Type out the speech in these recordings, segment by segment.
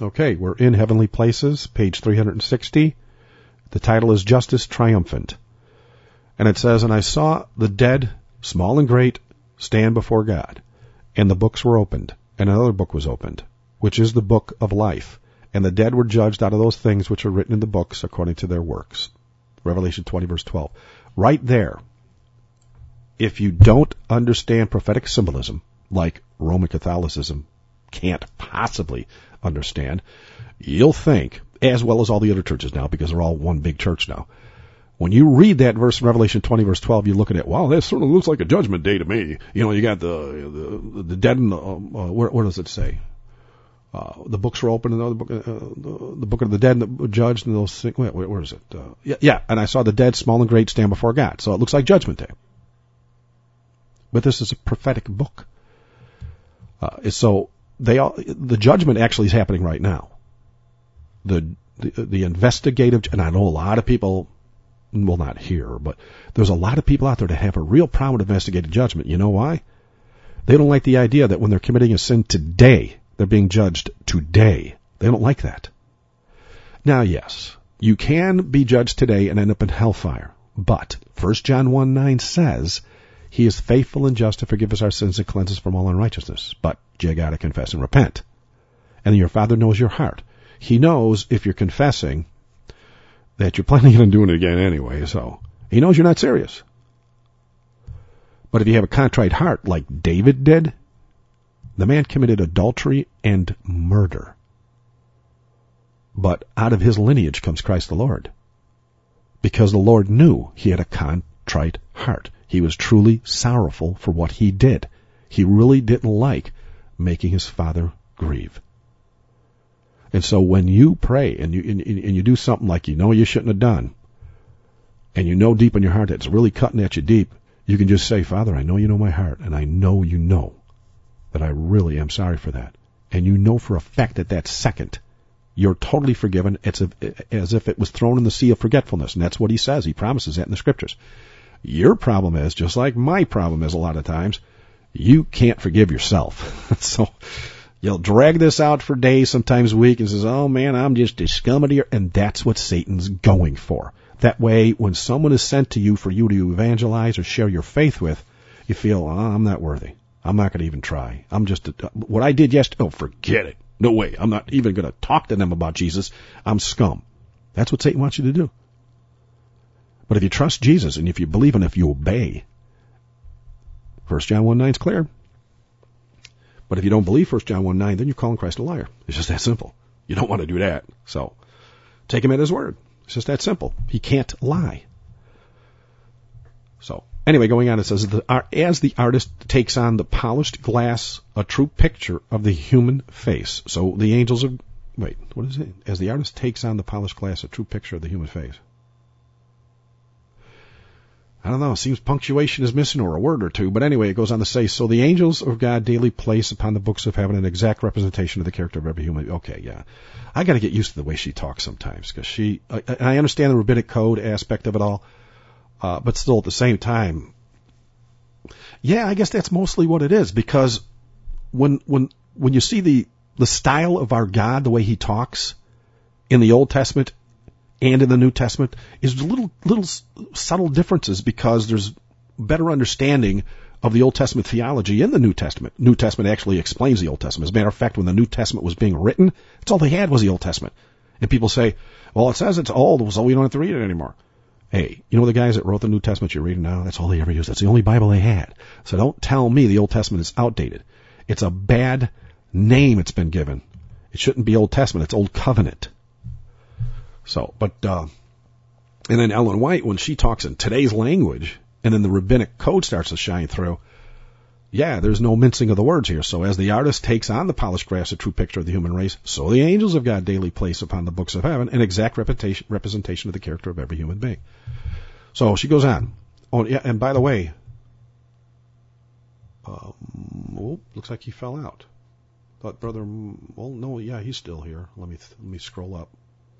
Okay, we're in Heavenly Places, page 360. The title is Justice Triumphant. And it says, "And I saw the dead, small and great, stand before God. And the books were opened. And another book was opened, which is the book of life. And the dead were judged out of those things which are written in the books according to their works." Revelation 20, verse 12. Right there, if you don't understand prophetic symbolism, like Roman Catholicism can't possibly understand, you'll think, as well as all the other churches now, because they're all one big church now, when you read that verse in Revelation 20, verse 12, you look at it, wow, that sort of looks like a judgment day to me. You know, you got the dead and where does it say? The books were open, and the book of the dead and the judged, and those things. Where is it? Yeah, and I saw the dead, small and great, stand before God. So it looks like Judgment Day. But this is a prophetic book. So the judgment actually is happening right now. The investigative, and I know a lot of people, well, not here, but there's a lot of people out there that have a real problem with investigative judgment. You know why? They don't like the idea that when they're committing a sin today, they're being judged today. They don't like that. Now, yes, you can be judged today and end up in hellfire. But 1 John 1:9 says, He is faithful and just to forgive us our sins and cleanse us from all unrighteousness. But you got to confess and repent. And your Father knows your heart. He knows if you're confessing that you're planning on doing it again anyway. So He knows you're not serious. But if you have a contrite heart like David did, the man committed adultery and murder. But out of his lineage comes Christ the Lord. Because the Lord knew he had a contrite heart. He was truly sorrowful for what he did. He really didn't like making his Father grieve. And so when you pray and you do something like you know you shouldn't have done, and you know deep in your heart that it's really cutting at you deep, you can just say, Father, I know you know my heart, and I know you know that I really am sorry for that. And you know for a fact that that second, you're totally forgiven. It's as if it was thrown in the sea of forgetfulness. And that's what He says. He promises that in the Scriptures. Your problem is, just like my problem is a lot of times, you can't forgive yourself. So you'll drag this out for days, sometimes weeks, and says, oh man, I'm just a scum of the earth. And that's what Satan's going for. That way, when someone is sent to you for you to evangelize or share your faith with, you feel, I'm not worthy. I'm not going to even try. What I did yesterday, forget it. No way. I'm not even going to talk to them about Jesus. I'm scum. That's what Satan wants you to do. But if you trust Jesus and if you believe and if you obey, 1 John 1:9 is clear. But if you don't believe 1 John 1:9, then you're calling Christ a liar. It's just that simple. You don't want to do that. So take Him at His word. It's just that simple. He can't lie. So anyway, going on, it says, as the artist takes on the polished glass, a true picture of the human face. So the angels of, what is it? As the artist takes on the polished glass, a true picture of the human face. I don't know, it seems punctuation is missing or a word or two, but anyway, it goes on to say, so the angels of God daily place upon the books of heaven an exact representation of the character of every human. Okay, yeah. I got to get used to the way she talks sometimes, because I understand the rabbinic code aspect of it all, but still at the same time, yeah, I guess that's mostly what it is, because when you see the style of our God, the way He talks in the Old Testament and in the New Testament, is little subtle differences, because there's better understanding of the Old Testament theology in the New Testament. New Testament actually explains the Old Testament. As a matter of fact, when the New Testament was being written, that's all they had was the Old Testament. And people say, well, it says it's old, so we don't have to read it anymore. Hey, you know the guys that wrote the New Testament you're reading now? That's all they ever used. That's the only Bible they had. So don't tell me the Old Testament is outdated. It's a bad name it's been given. It shouldn't be Old Testament. It's Old Covenant. So, and then Ellen White, when she talks in today's language, and then the rabbinic code starts to shine through, yeah, there's no mincing of the words here. So as the artist takes on the polished glass a true picture of the human race, so the angels of God daily place upon the books of heaven an exact representation of the character of every human being. So she goes on. Oh, yeah, and by the way, looks like he fell out. Thought brother, well, no, yeah, he's still here. Let me scroll up.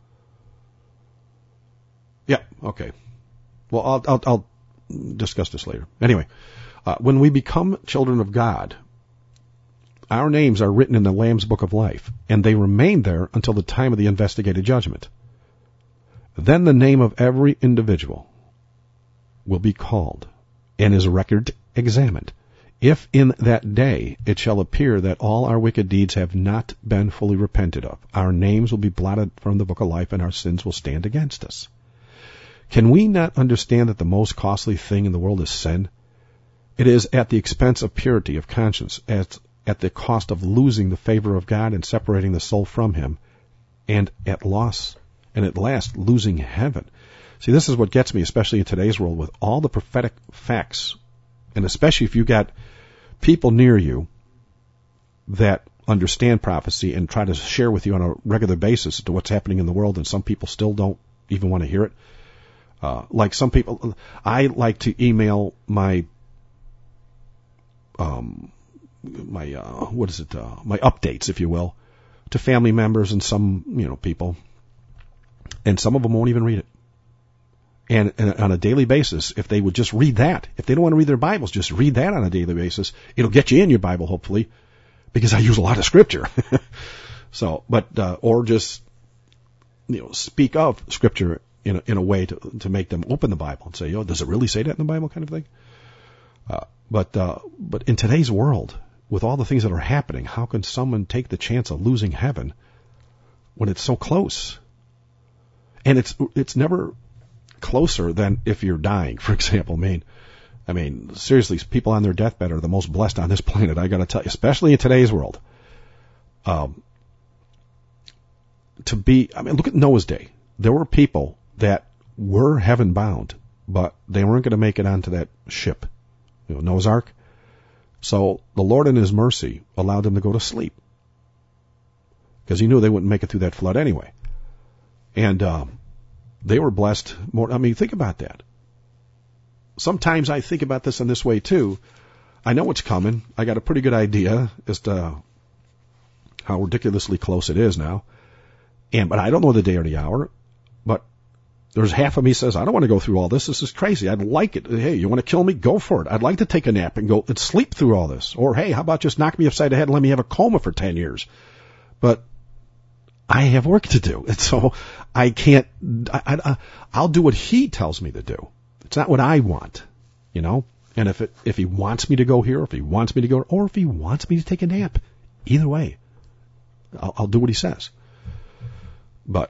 Yeah, okay. Well, I'll discuss this later. Anyway, when we become children of God, our names are written in the Lamb's Book of Life, and they remain there until the time of the investigated judgment. Then the name of every individual will be called, and his record examined. If in that day it shall appear that all our wicked deeds have not been fully repented of, our names will be blotted from the book of life, and our sins will stand against us. Can we not understand that the most costly thing in the world is sin? It is at the expense of purity of conscience, at the cost of losing the favor of God and separating the soul from Him, and at last losing heaven. See, this is what gets me, especially in today's world, with all the prophetic facts, and especially if you got people near you that understand prophecy and try to share with you on a regular basis to what's happening in the world, and some people still don't even want to hear it. Like some people, I like to email my updates, if you will, to family members and some, people, and some of them won't even read it. And on a daily basis, if they would just read that, if they don't want to read their Bibles, just read that on a daily basis. It'll get you in your Bible, hopefully, because I use a lot of Scripture. Or just, speak of Scripture in a way to make them open the Bible and say, does it really say that in the Bible, kind of thing? But in today's world, with all the things that are happening, how can someone take the chance of losing heaven when it's so close? And it's never closer than if you're dying, for example. I mean, seriously, people on their deathbed are the most blessed on this planet, I gotta tell you, especially in today's world. Look at Noah's day. There were people that were heaven bound, but they weren't going to make it onto that ship, Noah's Ark. So the Lord in His mercy allowed them to go to sleep, because He knew they wouldn't make it through that flood anyway. And they were blessed more. Think about that. Sometimes I think about this in this way too. I know what's coming. I got a pretty good idea as to how ridiculously close it is now. But I don't know the day or the hour. But there's half of me says, I don't want to go through all this. This is crazy. I'd like it. Hey, you want to kill me? Go for it. I'd like to take a nap and go and sleep through all this. Or, hey, how about just knock me upside the head and let me have a coma for 10 years? But I have work to do. And so I can't, I'll do what He tells me to do. It's not what I want, And if He wants me to go here, if He wants me to go, or if He wants me to take a nap, either way, I'll do what He says. But,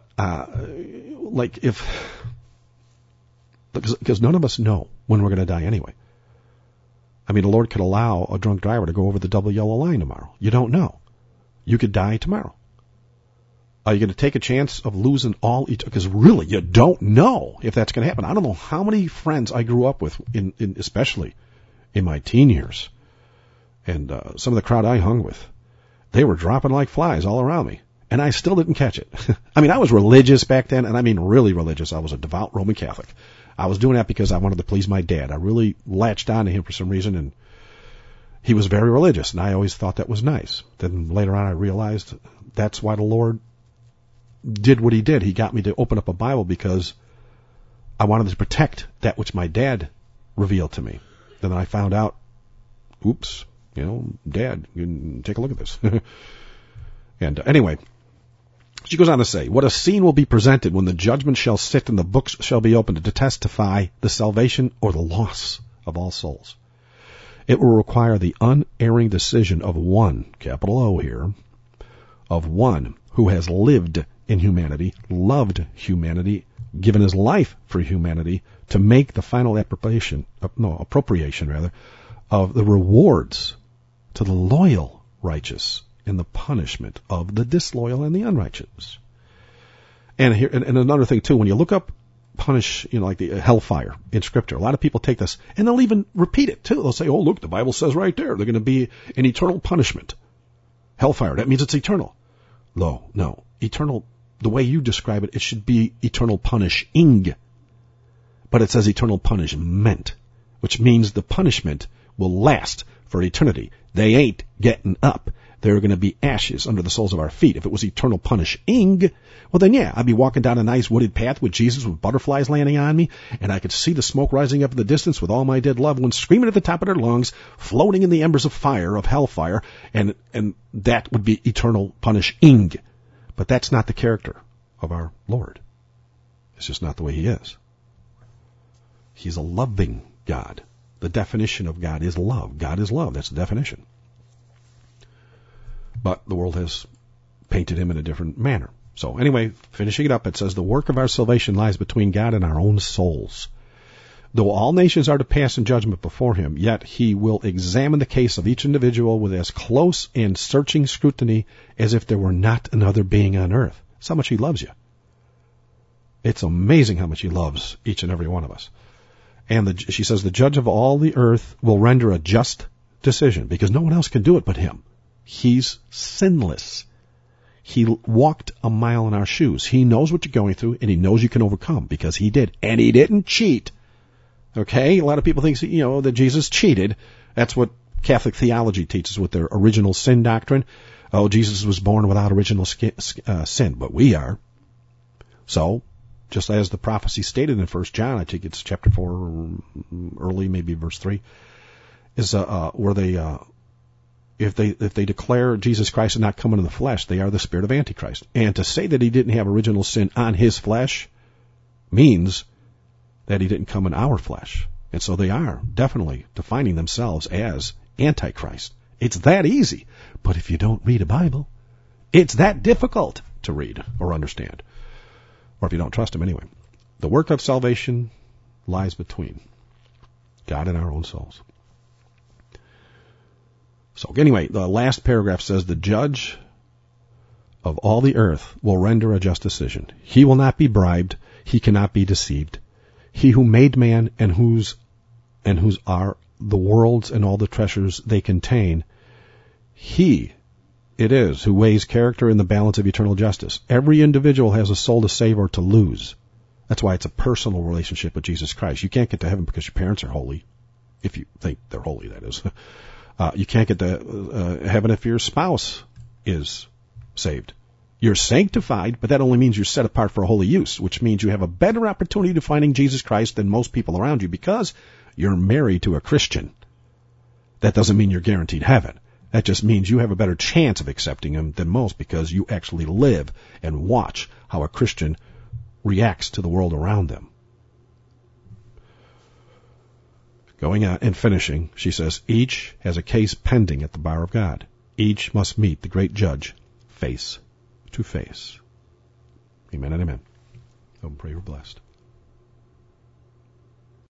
because none of us know when we're going to die anyway. The Lord could allow a drunk driver to go over the double yellow line tomorrow. You don't know. You could die tomorrow. Are you going to take a chance of losing all? Because really, you don't know if that's going to happen. I don't know how many friends I grew up with, especially in my teen years, and some of the crowd I hung with, they were dropping like flies all around me, and I still didn't catch it. I was religious back then, and really religious. I was a devout Roman Catholic. I was doing that because I wanted to please my dad. I really latched on to him for some reason, and he was very religious, and I always thought that was nice. Then later on I realized that's why the Lord did what He did. He got me to open up a Bible because I wanted to protect that which my dad revealed to me. Then I found out, oops, Dad, you can take a look at this. And anyway, she goes on to say, what a scene will be presented when the judgment shall sit and the books shall be opened to testify the salvation or the loss of all souls. It will require the unerring decision of one, capital O here, of one who has lived in humanity, loved humanity, given his life for humanity, to make the final appropriation of the rewards to the loyal righteous and the punishment of the disloyal and the unrighteous. And here, and another thing too, when you look up punish, like the hellfire in Scripture, a lot of people take this and they'll even repeat it too. They'll say, oh, look, the Bible says right there, they're going to be an eternal punishment. Hellfire, that means it's eternal. No, eternal, the way you describe it, it should be eternal punishing. But it says eternal punishment, which means the punishment will last for eternity. They ain't getting up. They're going to be ashes under the soles of our feet. If it was eternal punishing, well then yeah, I'd be walking down a nice wooded path with Jesus with butterflies landing on me, and I could see the smoke rising up in the distance with all my dead loved ones screaming at the top of their lungs, floating in the embers of fire, of hellfire, and that would be eternal punishing. But that's not the character of our Lord. It's just not the way he is. He's a loving God. The definition of God is love. God is love. That's the definition. But the world has painted him in a different manner. So anyway, finishing it up, it says, the work of our salvation lies between God and our own souls. Though all nations are to pass in judgment before him, yet he will examine the case of each individual with as close and searching scrutiny as if there were not another being on earth. That's how much he loves you. It's amazing how much he loves each and every one of us. And she says, the judge of all the earth will render a just decision, because no one else can do it but him. He's sinless. He walked a mile in our shoes. He knows what you're going through, and he knows you can overcome, because he did. And he didn't cheat. Okay? A lot of people think, that Jesus cheated. That's what Catholic theology teaches with their original sin doctrine. Oh, Jesus was born without original sin, but we are. So, just as the prophecy stated in 1 John, I think it's chapter 4, early, maybe verse 3, is where they... If they declare Jesus Christ is not coming in the flesh, they are the spirit of Antichrist. And to say that he didn't have original sin on his flesh means that he didn't come in our flesh. And so they are definitely defining themselves as Antichrist. It's that easy. But if you don't read a Bible, it's that difficult to read or understand. Or if you don't trust him anyway. The work of salvation lies between God and our own souls. So anyway, the last paragraph says, the judge of all the earth will render a just decision. He will not be bribed. He cannot be deceived. He who made man and whose are the worlds and all the treasures they contain, he it is who weighs character in the balance of eternal justice. Every individual has a soul to save or to lose. That's why it's a personal relationship with Jesus Christ. You can't get to heaven because your parents are holy. If you think they're holy, that is. You can't get to heaven if your spouse is saved. You're sanctified, but that only means you're set apart for a holy use, which means you have a better opportunity to finding Jesus Christ than most people around you because you're married to a Christian. That doesn't mean you're guaranteed heaven. That just means you have a better chance of accepting him than most because you actually live and watch how a Christian reacts to the world around them. Going on and finishing, she says, each has a case pending at the bar of God. Each must meet the great judge face to face. Amen and amen. Hope and pray you're blessed.